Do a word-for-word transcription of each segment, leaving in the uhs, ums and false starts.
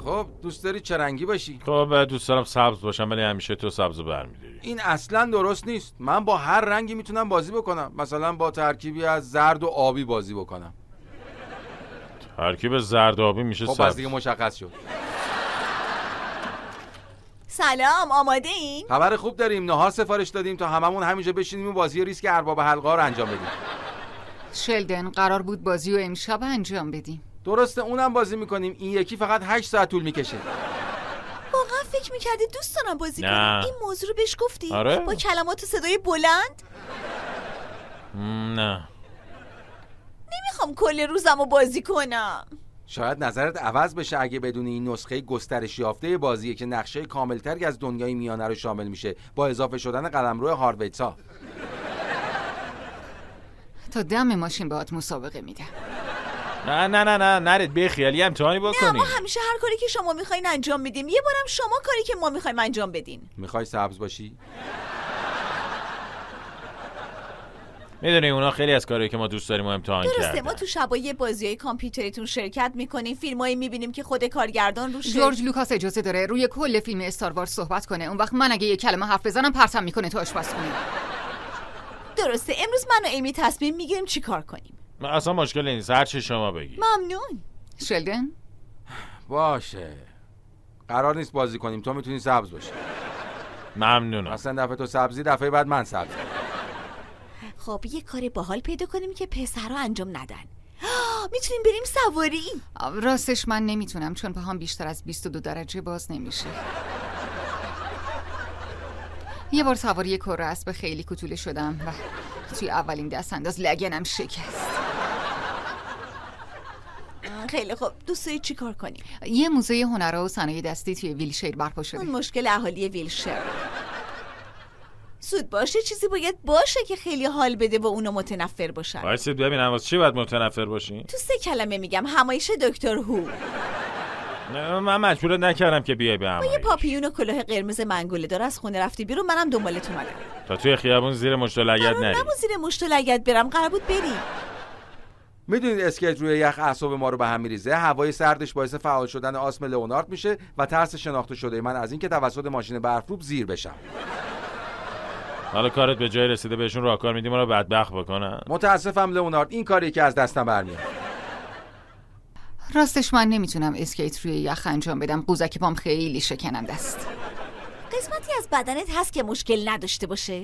خب دوست داری چه رنگی باشی؟ خب دوست دارم سبز باشم، ولی همیشه تو سبزو برمی‌داری. این اصلا درست نیست. من با هر رنگی میتونم بازی بکنم. مثلا با ترکیبی از زرد و آبی بازی بکنم. ترکیب زرد و آبی میشه خب سبز. پس دیگه مشخص شد. سلام، آماده این؟ خبر خوب داریم. نهار سفارش دادیم تا هممون همینجا بشینیم و بازی ریسک ارباب حلقه رو انجام بدیم. شلدن قرار بود بازی رو امشب انجام بدیم. درسته اونم بازی میکنیم. این یکی فقط هشت ساعت طول میکشه. واقعا فکر میکردی دوست دارم بازی نه. کنم؟ این موضوع رو بهش گفتی؟ آره. با کلمات و صدای بلند؟ نه نمیخوام کل روزمو بازی کنم. شاید نظرت عوض بشه اگه بدون این نسخه گسترش یافته بازیه که نقشه کاملتری از دنیای میانه رو شامل میشه با اضافه شدن قلمرو هارویتسا. تا دم ماشین باهات مسابقه میدم. نه نه نه نه نرید بخیال یه امتحانی نه، بکنیم. ما همیشه هر کاری که شما میخواین انجام میدیم. یه بارم شما کاری که ما میخوایم انجام بدین. میخوای سبز باشی؟ میدونی اونا خیلی از کارهایی که ما دوست داریم و امتحان کردن. درسته، ما تو شبای بازیای کامپیوتریتون شرکت میکنیم، فیلمایی میبینیم که خود کارگردان روشه. جورج لوکاس اجازه داره روی کل فیلم استار وارز صحبت کنه. اون وقت من اگه یه کلمه حرف بزنم پرتم میکنه تو آشپزخونه. درسته، امروز من و ایمی تصمیم میگیریم چی کار کنیم. اصلا مشکلی نیست، هر چی شما بگی. ممنون. شلدن باشه. قرار نیست بازی کنیم. تو میتونی سبز باشی. ممنونم. اصلا دفعه تو سبزی، دفعه بعد من سبز. خب یه کار باحال پیدا کنیم که پسرها انجام ندن. میتونیم بریم سواری. راستش من نمیتونم چون پاهام بیشتر از بیست و دو درجه باز نمیشه. یه بار سواری کره اسب خیلی کوتوله شدم و توی اولین دست انداز لگنم شکست. خیلی خوب، دوست داری چی کار کنیم؟ یه موزه هنرها و صنایع دستی توی ویلشیر برپا شده. اون مشکل اهالی ویلشیر. زود باشه، چیزی باید باشه که خیلی حال بده و اونا متنفر باشن. وایسید ببینم واسه چی باید متنفر باشی؟ تو سه کلمه میگم، همایش دکتر هو. نه من مجبورت نکردم که بیای به همایش. با یه پاپیون و کلاه قرمز منگوله دار از خونه رفتی بیرون، منم دنبالت اومدم. تا توی خیابون زیر مشت و لگد نری. نبود زیر مشت و لگد برم، قرار بود بری. میدونید اسکیت روی یخ اعصاب ما رو به هم میریزه. هوای سردش باعث فعال شدن آسم لئونارد میشه و ترس شناخته شده من از اینکه توسط ماشین برفروب زیر بشم. حالا کارت به جای رسیده بهشون راهکار میدیم رو بدبخت بکنن. متاسفم لئونارد، این کاری که از دستم برمیاد. راستش من نمیتونم اسکیت روی یخ انجام بدم. قوزک پام خیلی شکننده است. قسمتی از بدنت هست که مشکل نداشته باشه؟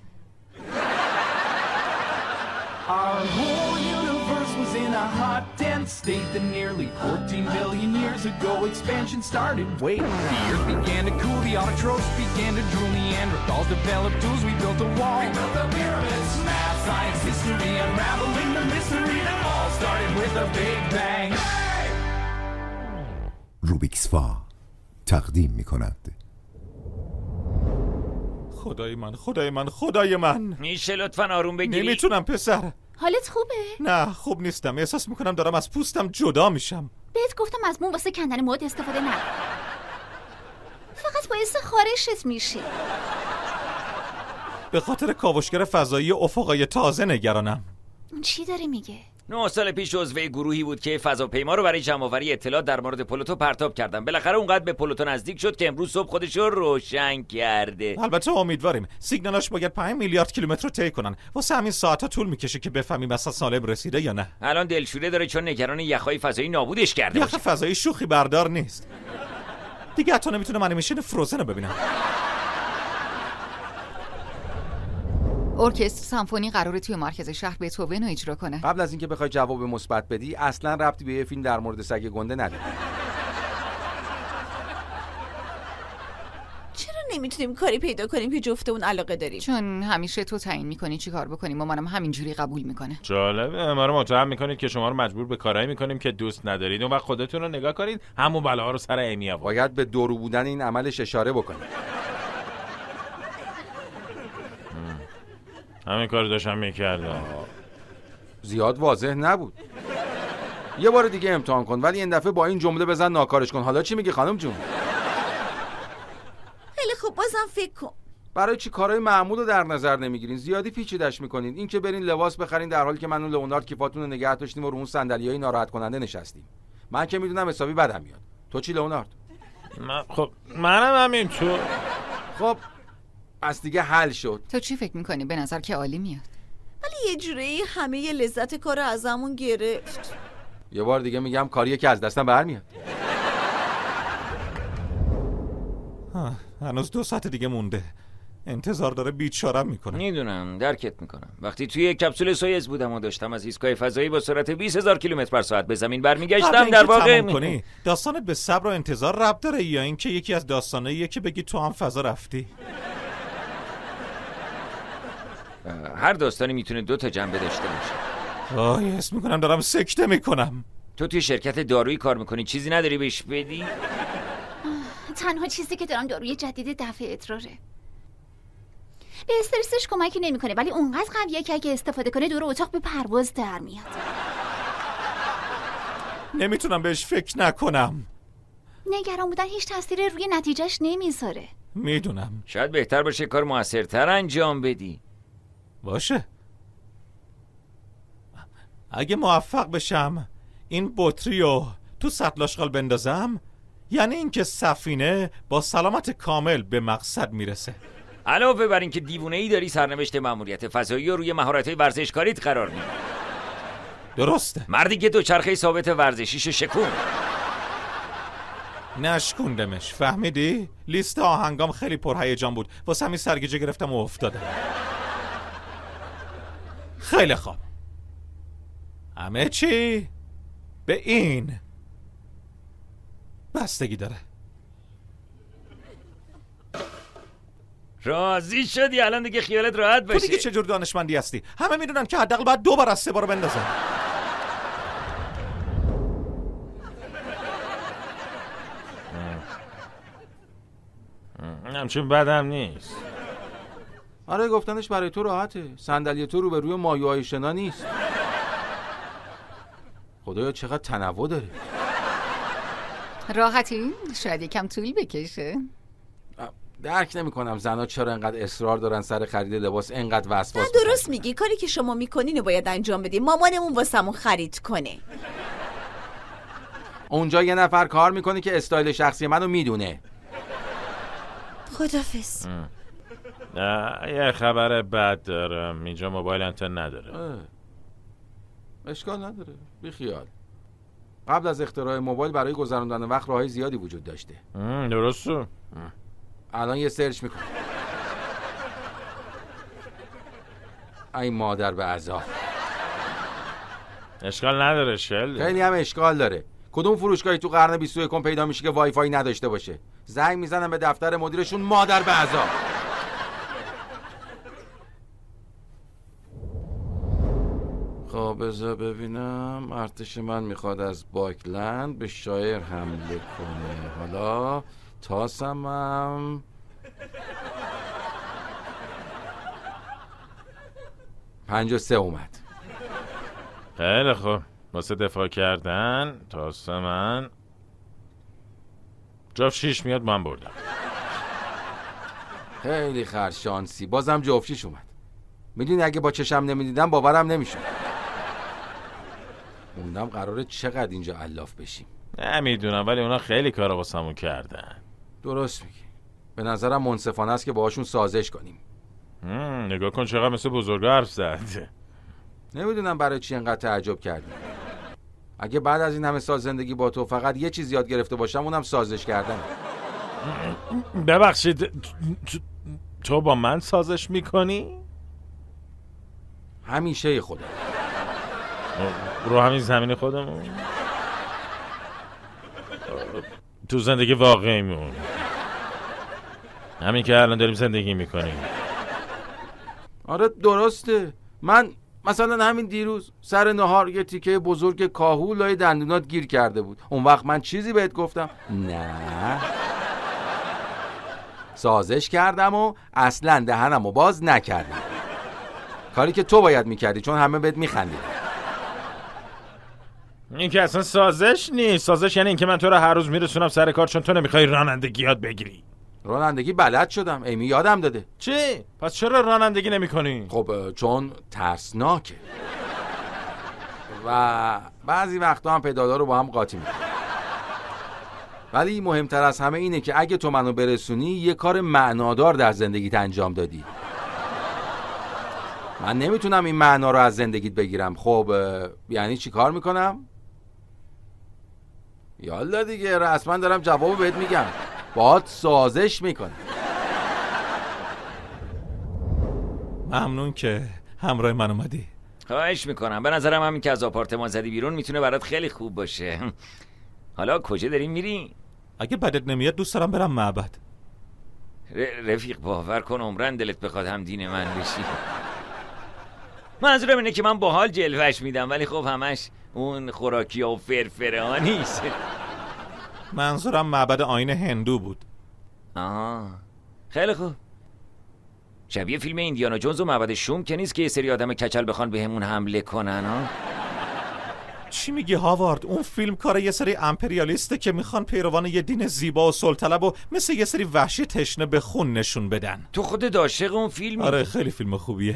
Our whole universe was in a hot, dense state that nearly fourteen billion years ago expansion started. Wait, the earth began to cool, the autotrophs began to drool, Neanderthals developed tools, we built a wall. We built the pyramids, math, science, history, unraveling the mystery that all started with a big bang. Hey! روبیکس فا تقدیم می‌کند. خدای من خدای من خدای من. میشه لطفاً آروم بگیری؟ نمیتونم پسر. حالت خوبه؟ نه خوب نیستم. احساس میکنم دارم از پوستم جدا میشم. بهت گفتم از موم واسه کندن مواد استفاده نکن. فقط باعث خارشت میشه. به خاطر کاوشگر فضایی افقای تازه نگرانم. چی داری میگه؟ نه سال پیش عضو گروهی بود که فضاپیما رو برای جمع‌آوری اطلاعات در مورد پلوتو پرتاب کردن. بالاخره اونقدر به پلوتو نزدیک شد که امروز صبح خودش رو روشن کرده. البته امیدواریم. سیگنالاش باید پنج میلیارد کیلومتر رو طی کنن. واسه همین ساعت‌ها طول میکشه که بفهمیم اصلا سالم رسیده یا نه. الان دلشوره داره چون نگران یخ‌های فضایی نابودش کرده یخ باشه. فضایی شوخی بردار نیست. دیگه حتی نمیتونم انیمیشن فروزن رو ببینم. ارکستر سمفونی قراره توی مرکز شهر بتهوون رو اجرا کنه. قبل از اینکه بخوای جواب مثبت بدی، اصلا ربطی به یه فیلم در مورد سگ گنده نداره. چرا نمیتونیم کاری پیدا کنیم که جفتمون علاقه داریم؟ چون همیشه تو تعیین میکنی چی کار بکنیم و منم همینجوری قبول میکنه. جالبه. ما رو متهم میکنید که شما رو مجبور به کارایی میکنیم که دوست ندارید. اون وقت خودتون رو نگاه کنید همون بلاها رو سر امی آورد. باید به دورو بودن این عملش اشاره بکنید. همین کارو داشتم میکردم. زیاد واضح نبود. یه بار دیگه امتحان کن، ولی این دفعه با این جمله بزن ناکارش کن. حالا چی میگی خانم جون؟ خیلی خوب، بازم فکر کن. برای چی کارهای معمول رو در نظر نمیگیرین؟ زیادی پیچیده‌اش میکنین. این که برین لباس بخرین در حالی که من و لئونارد کیفاتون رو نگه داشتیم و رو اون صندلیای ناراحت کننده نشستیم. من که میدونم حسابی بدم میاد. تو چی لئونارد؟ من خب منم همین تو. خب پس دیگه حل شد. تو چی فکر میکنی؟ به نظر که عالی میاد. ولی یه جوری همه ی لذت کار ازمون گرفت. یه بار دیگه میگم کاریه که از دستم برمیاد. هنوز دو ساعت دیگه مونده. انتظار داره بیچارم میکنه. میدونم، درکت میکنم. وقتی توی یک کپسول سویز بودم و داشتم از ایستگاه فضایی با سرعت بیست هزار کیلومتر بر ساعت به زمین برمیگشتم، در واقع می... داستانت به صبر و انتظار ربط داره یا اینکه یکی از داستاناییه که بگی تو هم فضا رفتی؟ هر داستانی میتونه دو تا جنبه داشته باشه. آه حس میکنم دارم سکته میکنم. تو توی شرکت دارویی کار میکنی، چیزی نداری بهش بدی؟ تنها چیزی که دارم داروی جدید دفع ادراره. به استرسش کمکی نمیکنه ولی اونقدر قویه که اگه استفاده کنه دور اتاق به پرواز در میاد. نمیتونم بهش فکر نکنم. نگران بودن هیچ تأثیری روی نتیجهش نمیذاره. میدونم. شاید بهتر باشه کار موثرتر انجام بدی. باشه. اگه موفق بشم این بطریو تو سطل آشغال بندازم، یعنی اینکه سفینه با سلامت کامل به مقصد میرسه. علاوه بر اینکه دیوونه‌ای داری سرنوشت مأموریت فضایی رو روی مهارت‌های ورزشکاریت قرار میدی. درسته. مردی که دوچرخه ثابت ورزشیشو شکون. نشکوندمش، فهمیدی؟ لیست آهنگام خیلی پرهیجان بود، واسه همین سرگیجه گرفتم و افتادم. خیلی خوب. همه چی به این بستگی داره. راضی شدی؟ الان دیگه خیالت راحت باشه. تو دیگه چه جور دانشمندی هستی؟ همه میدونن که حداقل باید دو بار از سه بار بندازن. همچون بدم نیست. آره گفتنش برای تو راحته. صندلی تو رو به روی مایه‌های شنا نیست. خدایا چقدر تنوع داره. راحتی؟ شاید یکم طول بکشه. درک نمی کنم زنها چرا انقدر اصرار دارن سر خرید لباس، انقدر وسواس. نه درست میگی، کاری که شما میکنین باید انجام بدیم. مامانمون واسمون خرید کنه. اونجا یه نفر کار میکنه که استایل شخصی منو میدونه. خدافظ. یه خبر بد دارم، اینجا موبایل انتن نداره. اه. اشکال نداره، بی خیال. قبل از اختراع موبایل برای گذراندن وقت راههای زیادی وجود داشته. درسته. الان یه سرچ میکنم. ای مادر به عذاب. اشکال نداره شل. خیلی هم اشکال داره. کدوم فروشگاهی تو قرن بیست و یکم پیدا میشه که وای فای نداشته باشه؟ زنگ میزنم به دفتر مدیرشون، مادر به عذاب. خب بذار ببینم. ارتش من میخواد از باکلند به شایر حمله کنه. حالا تاسم هم پنج و سه اومد. خیلی خوب، واسه دفاع کردن تاسم من جفت شیش میاد، من بردم. خیلی خرشانسی، بازم جفت شیش اومد. میدونی اگه با چشم نمیدیدم باورم نمیشد. موندم قراره چقدر اینجا الاف بشیم. نمیدونم ولی اونا خیلی کارا واسمون کردن. درست میگی. به نظرم منصفانه است که باهاشون سازش کنیم. نگاه کن چقدر مثل بزرگا حرف زد. نمیدونم برای چی انقدر تعجب کردی. اگه بعد از این همه سال زندگی با تو فقط یه چیز یاد گرفته باشم اونم سازش کردن. ببخشید تو با من سازش میکنی؟ همیشه خودم. رو همین زمین خودمون؟ تو زندگی واقعیمون، همین که الان داریم زندگی میکنیم. آره درسته. من مثلا همین دیروز سر نهار یه تیکه بزرگ کاهو لای دندونات گیر کرده بود. اون وقت من چیزی بهت گفتم؟ نه. سازش کردم و اصلا دهنمو باز نکردم. کاری که تو باید میکردی چون همه بهت میخندید. این که اصلا سازش نیست. سازش یعنی این که من تو رو هر روز میرسونم سر کار چون تو نمیخوای رانندگی یاد بگیری. رانندگی بلد شدم، ایمی یادم داده. چی؟ پس چرا رانندگی نمی کنی؟ خب چون ترسناکه و بعضی وقتا هم پدالا رو با هم قاطی میکنم. ولی مهمتر از همه اینه که اگه تو منو برسونی یه کار معنادار در زندگیت انجام دادی. من نمیتونم این معنا رو از زندگیت بگیرم. خب یعنی چی کار میکنم؟ یالا دیگه، رسما دارم جوابو بهت میگم. باهات سازش میکنم. ممنون که همراه من اومدی. خواهش میکنم. به نظرم همین که از آپارتمان زدی بیرون میتونه برات خیلی خوب باشه. حالا کجا داری میری؟ اگه بدت نمیاد دوست دارم برم معبد. ر- رفیق باور کن عمرن دلت بخواد هم دین من بشی. منظورم اینه که من باحال جلوش میدم، ولی خب همش اون خوراکی و فرفره ها نیست. منظورم معبد آیین هندو بود. آها خیلی خوب. شبیه فیلم ایندیانا جونز و معبد شوم که نیست که یه سری آدم کچل بخوان بهمون حمله کنن ها. چی میگی هاوارد؟ اون فیلم کار یه سری امپریالیسته که میخوان پیروان یه دین زیبا و سلطلب و مثل یه سری وحشی تشنه به خون نشون بدن. تو خودت عاشق اون فیلمی؟ آره خیلی فیلم خوبیه.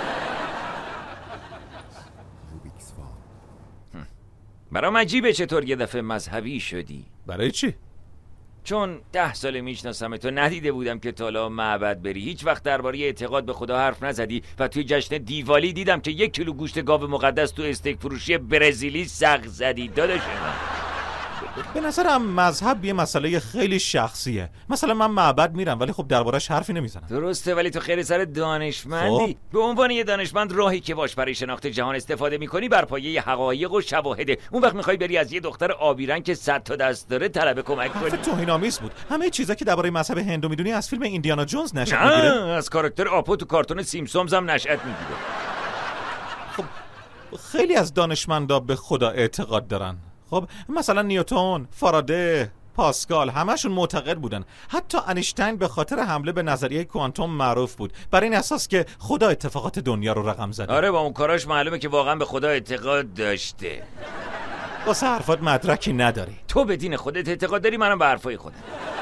برام عجیبه چطور یه دفعه مذهبی شدی. برای چی؟ چون ده ساله میشناسم تو، ندیده بودم که تا حالا معبد بری. هیچ وقت درباره اعتقاد به خدا حرف نزدی و توی جشن دیوالی دیدم که یک کیلو گوشت گاو مقدس تو استیک فروشی برزیلی سق زدی. داداش من به نظرم مذهب یه مسئله خیلی شخصیه. مثلا من معبد میرم ولی خب دربارش حرفی نمیزنم. درسته، ولی تو خیلی سر دانشمندی. خب. به عنوان یه دانشمند راهی که باش برای شناخت جهان استفاده میکنی بر پایه حقایق و شواهده. اون وقت میخوای بری از یه دختر آبی رنگ که صد تا دست داره طلب کمک کنی. حرف توهین‌آمیز بود. همه چیزا که درباره مذهب هندو میدونی از فیلم ایندیانا جونز نشأت میگیره. از کاراکتر آپو تو کارتون سیمسونز هم نشأت میگیره. خب خیلی از دانشمندا به خدا اعتقاد دارن. خب مثلا نیوتن، فارادی، پاسکال همشون معتقد بودن. حتی انیشتین به خاطر حمله به نظریه کوانتوم معروف بود، برای این اساس که خدا اتفاقات دنیا رو رقم زده. آره با اون کاراش معلومه که واقعا به خدا اعتقاد داشته. واسه حرفات مدرکی نداری. تو به دین خودت اعتقاد داری، منم به حرفای خودم.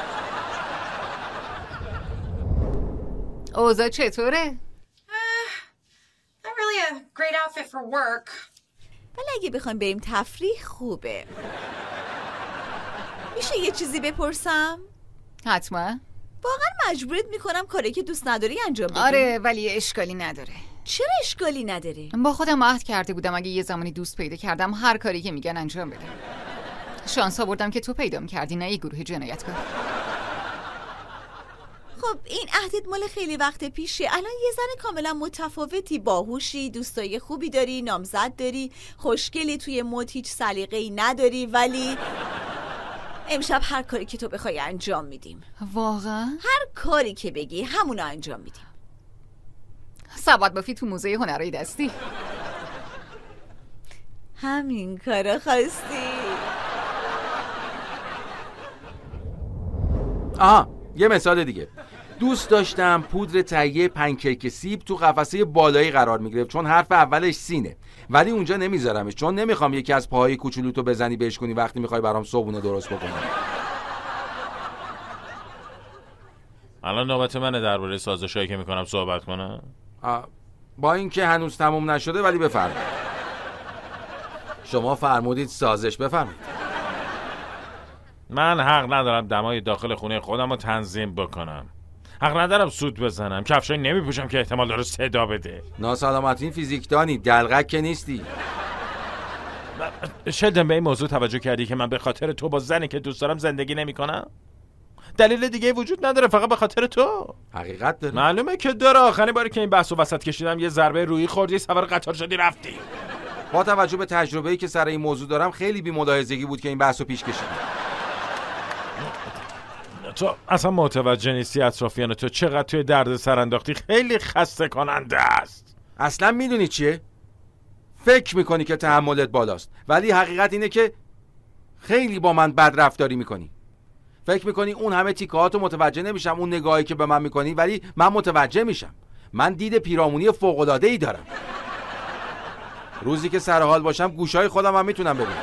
اوضاع چطوره؟ Not really a great outfit for work. ولی اگه بخوایم بریم تفریح خوبه. میشه یه چیزی بپرسم؟ حتما. واقعا مجبورت میکنم کاری که دوست نداری انجام بدی؟ آره ولی اشکالی نداره. چرا اشکالی نداره؟ با خودم عهد کرده بودم اگه یه زمانی دوست پیدا کردم هر کاری که میگن انجام بدم. شانس آوردم که تو پیدا کردی، نه یه گروه جنایتکار. خب این عهدت مال خیلی وقت پیشه. الان یه زن کاملا متفاوتی، باهوشی، دوستای خوبی داری، نامزد داری، خوشگلی، توی مد هیچ سلیقه‌ای نداری، ولی امشب هر کاری که تو بخوای انجام میدیم. واقعا؟ هر کاری که بگی همونو انجام میدیم. سبد بافی تو موزه هنرهای دستی. همین کارو خواستی؟ آها یه مثال دیگه. دوست داشتم پودر تهیه پنکیک سیب تو قفسه بالایی قرار میگرفت چون حرف اولش سینه، ولی اونجا نمیذارمش چون نمیخوام یکی از پاهای کوچولوتو بزنی بهش کنی وقتی میخوای برام صبحونه درست بکنی. الان نوبت منه درباره سازشایی که میکنم صحبت کنم. با اینکه هنوز تموم نشده ولی بفرمایید. شما فرمودید سازش، بفرمایید. من حق ندارم دمای داخل خونه خودم رو تنظیم بکنم. حق ندارم سوت بزنم. کفشایی نمیپوشم که احتمال داره صدا بده. ناسلامتی فیزیکدانی، دلغک که نیستی. شدن به این موضوع توجه کردی که من به خاطر تو با زنی که دوست دارم زندگی نمی کنم؟ دلیل دیگه وجود نداره، فقط به خاطر تو. حقیقت داره. معلومه که داره. آخرین باری که این بحثو وسط کشیدم یه ضربه رویی خوردی، سوار قطار شدی رفتی. با توجه به تجربه‌ای که سر این موضوع دارم خیلی بی‌ملاحظگی بود که این بحثو پیش کشیدم. تو اصلا متوجه نیستی اطرافیان تو چقدر توی درد سر انداختی. خیلی خسته کننده است. اصلا میدونی چیه؟ فکر میکنی که تحملت بالاست، ولی حقیقت اینه که خیلی با من بد رفتاری میکنی. فکر میکنی اون همه تیکه‌هاتو متوجه نمیشم، اون نگاهی که به من میکنی، ولی من متوجه میشم. من دید پیرامونی فوق‌العاده‌ای دارم. روزی که سر حال باشم گوشای خودم هم میتونم ببینم.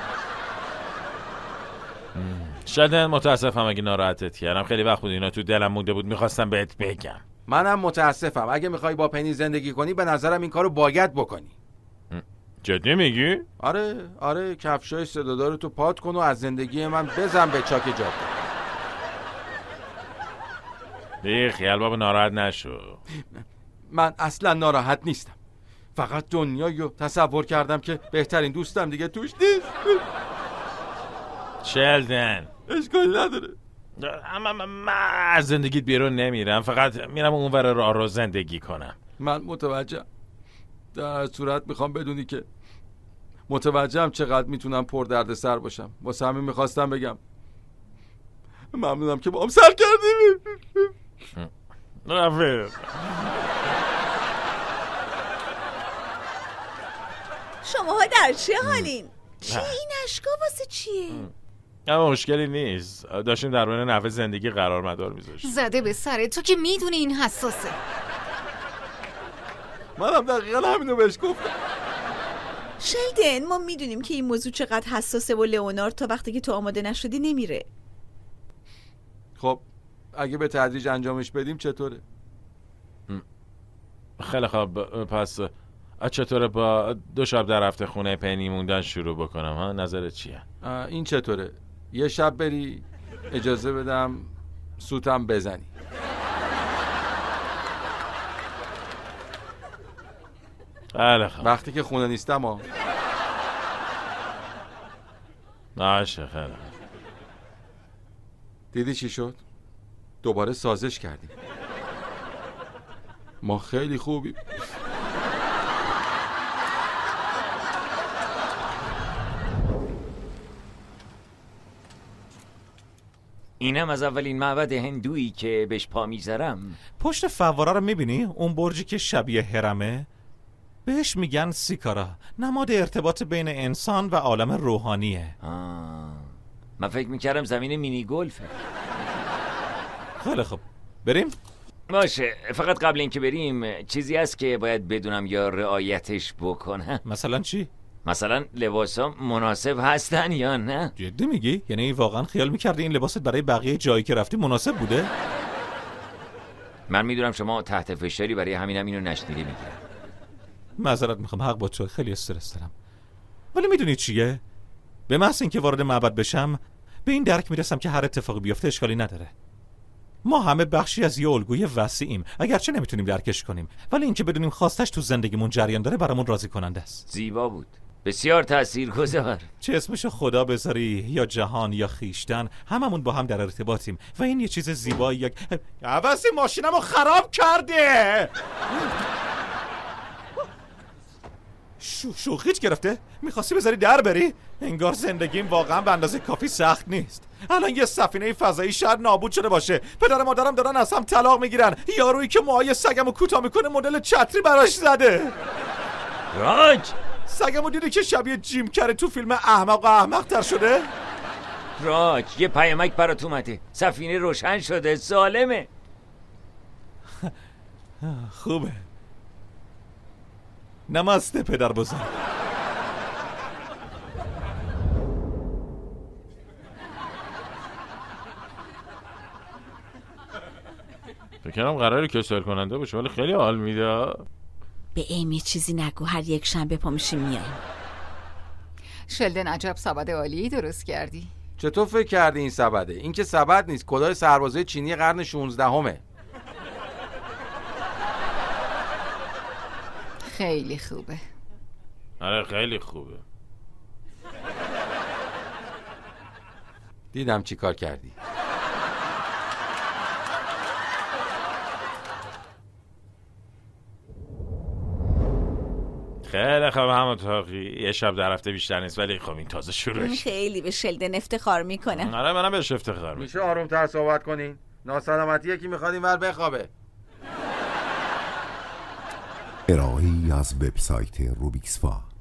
شدن متاسفم اگه ناراحتت کردم. خیلی وقت بود اینا تو دلم مونده بود، میخواستم بهت بگم. منم متاسفم. اگه میخوای با پنی زندگی کنی به نظرم این کارو باید بکنی. جدی میگی؟ آره آره، کفشای صدادار تو پات کن و از زندگی من بزن به چاک جاده. بی خیال بابا، ناراحت نشو. من اصلا ناراحت نیستم، فقط دنیایی رو تصور کردم که بهترین دوستم دیگه توش نیست. شلدن اشکالی نداره، اما من از زندگیت بیرون نمیرم، فقط میرم اونور راه رو زندگی کنم. من متوجهم، در صورت میخوام بدونی که متوجهم چقدر میتونم پر درد سر باشم. واسه همین میخواستم بگم ممنونم که با هم سر کردیم. رفیق شماها در چه حالین؟ چی این اشکا واسه چیه؟ اما مشکلی نیست، داشتیم در مورد نحوه زندگی قرار مدار میذاشتیم. زده به سرت، تو که میدونی این حساسه. منم دقیقا همینو بهش گفتم. شلدن، ما میدونیم که این موضوع چقدر حساسه و لئونارد تا وقتی که تو آماده نشدی نمیره. خب اگه به تدریج انجامش بدیم چطوره؟ خیلی خوب، پس چطوره با دو شب در هفته خونه پنی موندن شروع بکنم ها؟ نظرت چیه؟ این چطوره؟ یه شب بری اجازه بدم سوتم بزنی. خیلی خوب. وقتی که خونه نیستم ها. باشه خیلی خوب. دیدی چی شد؟ دوباره سازش کردیم. ما خیلی خوبیم. اینم از اولین معبد هندویی که بهش پا میذارم. پشت فواره رو میبینی؟ اون برجی که شبیه هرمه، بهش میگن سیکارا، نماد ارتباط بین انسان و عالم روحانیه. آه. من فکر میکردم زمین مینی گلفه. خیلی خوب، بریم؟ باشه، فقط قبل اینکه بریم چیزی هست که باید بدونم یا رعایتش بکنم. مثلا چی؟ مثلا لباسا مناسب هستن یا نه؟ جدی میگی؟ یعنی واقعا خیال میکردی این لباست برای بقیه جایی که رفتی مناسب بوده؟ من میدونم شما تحت فشاری، برای همینم اینو نشنیده میگیرم. معذرت میخوام، حق با تو، خیلی استرس دارم. ولی میدونی چیه؟ به محض اینکه وارد معبد بشم به این درک میرسم که هر اتفاقی بیفته اشکالی نداره. ما همه بخشی از یه الگوی وسیعیم، اگرچه نمیتونیم درکش کنیم، ولی اینکه بدونیم خواستش تو زندگیمون جریان داره برامون راضی کننده است. زیبا بود، بسیار تاثیرگذار. چه اسمشو خدا بذاری یا جهان یا خیشتن، هممون با هم در ارتباطیم و این یه چیز زیبایی. یک عوضی ماشینمو خراب کرده. شو شوخیت گرفته؟ میخواستی بذاری در بری؟ انگار زندگیم واقعا به اندازه کافی سخت نیست. الان یه سفینه فضایی شاید نابود شده باشه، پدر مادرم دارن از هم طلاق میگیرن، یارویی که موهای سگمو کوتاه میکنه مدل چتری براش زده. راج، سگمو دیدی که شبیه جیم کره تو فیلم احمق و احمق تر شده؟ راج، یه پیامک برات اومده، سفینه روشن شده، سالمه. خوبه. نمسته پدر بزرگ. فکرم قراره کسل کننده باشه، ولی خیلی حال میده. به ایمی چیزی نگو، هر یک شنبه پا میشیم میایم. شلدن، عجب سبد عالی درست کردی. چطور فکر کردی این سبده؟ این که سبد نیست، کلاه سربازای چینی قرن شانزدهمه. خیلی خوبه. آره خیلی خوبه. دیدم چی کار کردی. خیلی خوب همونطوری، یه شب در هفته بیشتر نیست، ولی خب این تازه شروعش. خیلی به شلدن افتخار میکنه. آره منم بهش افتخار میکنم. میشه آرومتر صحبت کنین؟ ناسلامتی یکی میخواد این ور بخوابه. ارائه‌ای از وبسایت روبیکس فا.